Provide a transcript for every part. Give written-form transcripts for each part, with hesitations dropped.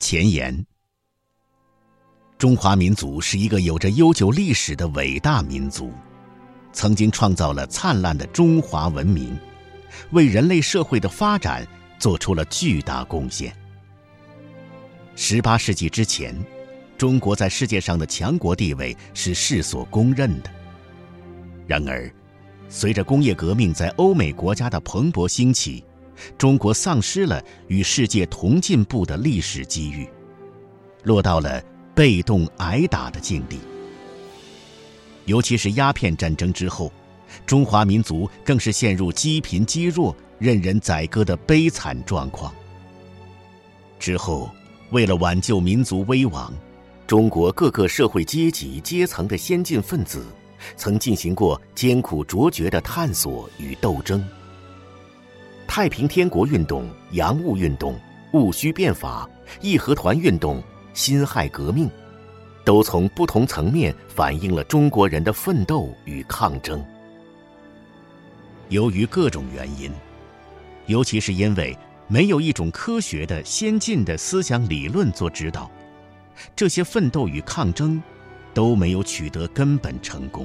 前言：中华民族是一个有着悠久历史的伟大民族，曾经创造了灿烂的中华文明，为人类社会的发展做出了巨大贡献。18世纪之前，中国在世界上的强国地位是世所公认的。然而，随着工业革命在欧美国家的蓬勃兴起，中国丧失了与世界同进步的历史机遇，落到了被动挨打的境地。尤其是鸦片战争之后，中华民族更是陷入积贫积弱、任人宰割的悲惨状况。之后，为了挽救民族危亡，中国各个社会阶级阶层的先进分子曾进行过艰苦卓绝的探索与斗争。太平天国运动、洋务运动、戊戌变法、义和团运动、辛亥革命，都从不同层面反映了中国人的奋斗与抗争。由于各种原因，尤其是因为没有一种科学的先进的思想理论做指导，这些奋斗与抗争都没有取得根本成功。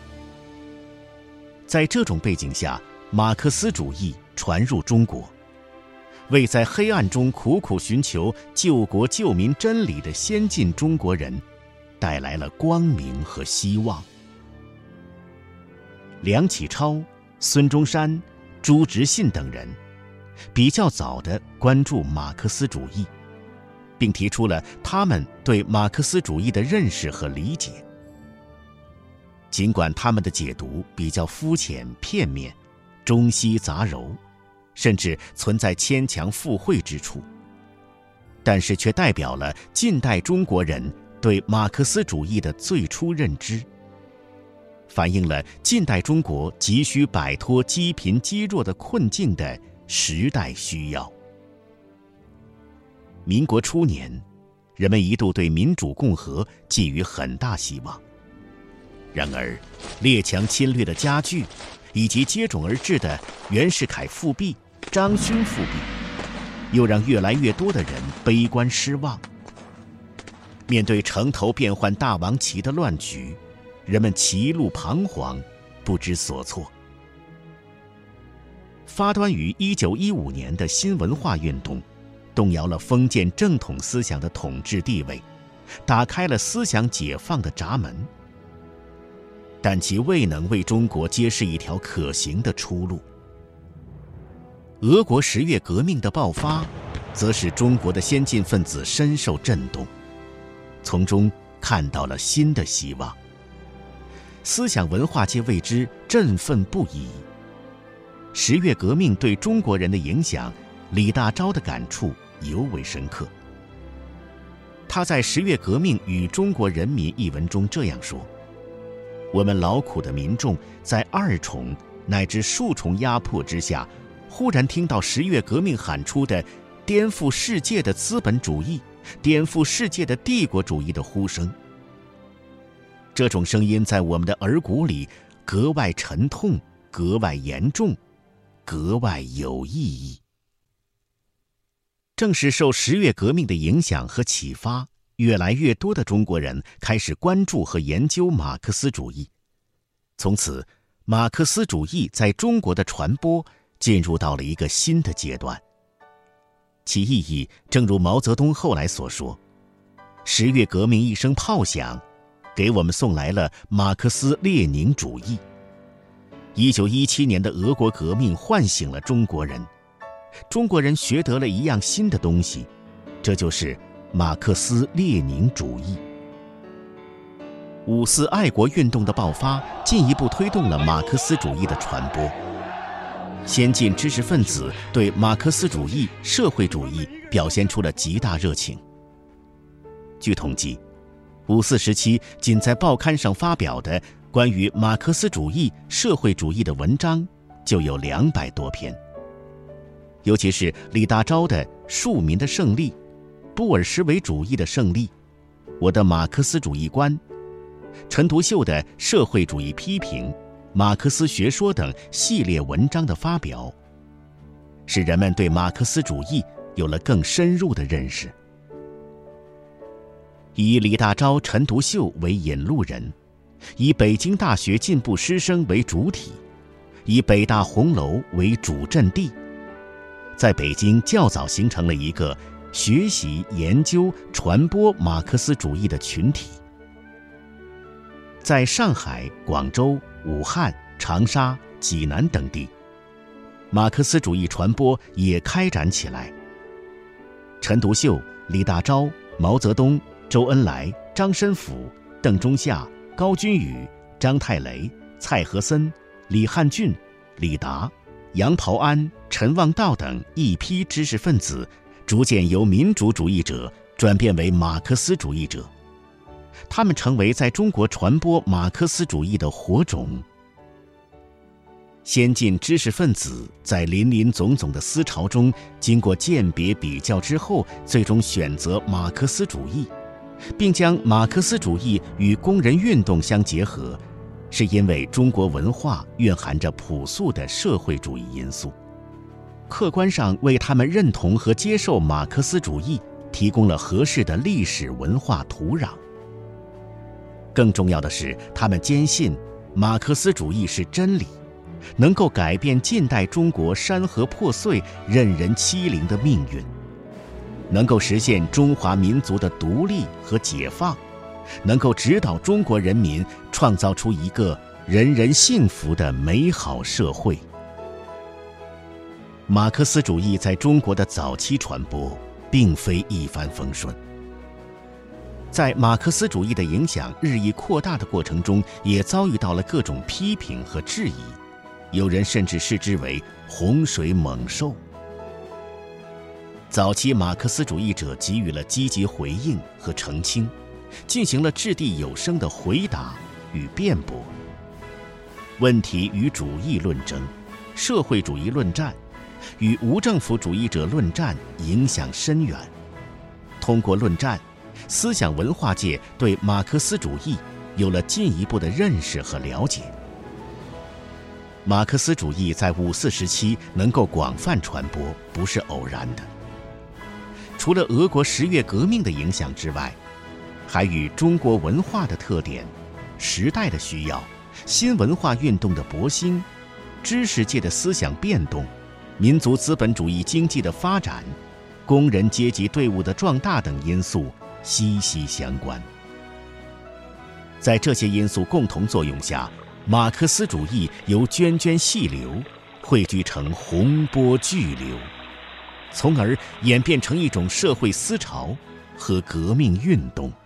在这种背景下，马克思主义传入中国，为在黑暗中苦苦寻求救国救民真理的先进中国人带来了光明和希望。梁启超、孙中山、朱执信等人比较早地关注马克思主义，并提出了他们对马克思主义的认识和理解。尽管他们的解读比较肤浅片面，中西杂糅，甚至存在牵强附会之处，但是却代表了近代中国人对马克思主义的最初认知，反映了近代中国急需摆脱积贫积弱的困境的时代需要。民国初年，人们一度对民主共和寄予很大希望，然而列强侵略的加剧以及接踵而至的袁世凯复辟、张勋复辟，又让越来越多的人悲观失望。面对城头变换大王旗的乱局，人们歧路彷徨，不知所措。发端于1915年的新文化运动，动摇了封建正统思想的统治地位，打开了思想解放的闸门，但其未能为中国揭示一条可行的出路。俄国10月革命的爆发，则使中国的先进分子深受震动，从中看到了新的希望。思想文化界为之振奋不已。10月革命对中国人的影响，李大钊的感触尤为深刻。他在《10月革命与中国人民》一文中这样说：我们劳苦的民众在2重乃至数重压迫之下，忽然听到10月革命喊出的颠覆世界的资本主义、颠覆世界的帝国主义的呼声。这种声音在我们的耳骨里格外沉痛，格外严重，格外有意义。正是受10月革命的影响和启发，越来越多的中国人开始关注和研究马克思主义。从此，马克思主义在中国的传播进入到了一个新的阶段。其意义正如毛泽东后来所说：10月革命一声炮响，给我们送来了马克思列宁主义。1917年的俄国革命唤醒了中国人，中国人学得了一样新的东西，这就是马克思列宁主义。5四爱国运动的爆发，进一步推动了马克思主义的传播。先进知识分子对马克思主义、社会主义表现出了极大热情。据统计，5四时期仅在报刊上发表的关于马克思主义、社会主义的文章就有200多篇。尤其是李大钊的《庶民的胜利》、布尔什维主义的胜利、我的马克思主义观、陈独秀的社会主义批评、马克思学说等系列文章的发表，使人们对马克思主义有了更深入的认识。 以李大钊、陈独秀为引路人，以北京大学进步师生为主体，以北大红楼为主阵地，在北京较早形成了一个学习、研究、传播马克思主义的群体。在上海、广州、武汉、长沙、济南等地，马克思主义传播也开展起来。陈独秀、李大钊、毛泽东、周恩来、张申府、邓中夏、高君宇、张太雷、蔡和森、李汉俊、李达、杨匏安、陈望道等一批知识分子，逐渐由民主主义者转变为马克思主义者。他们成为在中国传播马克思主义的火种。先进知识分子在林林总总的思潮中，经过鉴别比较之后，最终选择马克思主义，并将马克思主义与工人运动相结合，是因为中国文化蕴含着朴素的社会主义因素，客观上为他们认同和接受马克思主义提供了合适的历史文化土壤。更重要的是，他们坚信马克思主义是真理，能够改变近代中国山河破碎、任人欺凌的命运，能够实现中华民族的独立和解放，能够指导中国人民创造出一个人人幸福的美好社会。马克思主义在中国的早期传播并非一帆风顺，在马克思主义的影响日益扩大的过程中，也遭遇到了各种批评和质疑，有人甚至视之为洪水猛兽。早期马克思主义者给予了积极回应和澄清，进行了掷地有声的回答与辩驳。问题与主义论争、社会主义论战与无政府主义者论战影响深远。通过论战，思想文化界对马克思主义有了进一步的认识和了解。马克思主义在5·4时期能够广泛传播，不是偶然的。除了俄国10月革命的影响之外，还与中国文化的特点、时代的需要、新文化运动的勃兴、知识界的思想变动、民族资本主义经济的发展、工人阶级队伍的壮大等因素息息相关。在这些因素共同作用下，马克思主义由涓涓细流汇聚成洪波巨流，从而演变成一种社会思潮和革命运动。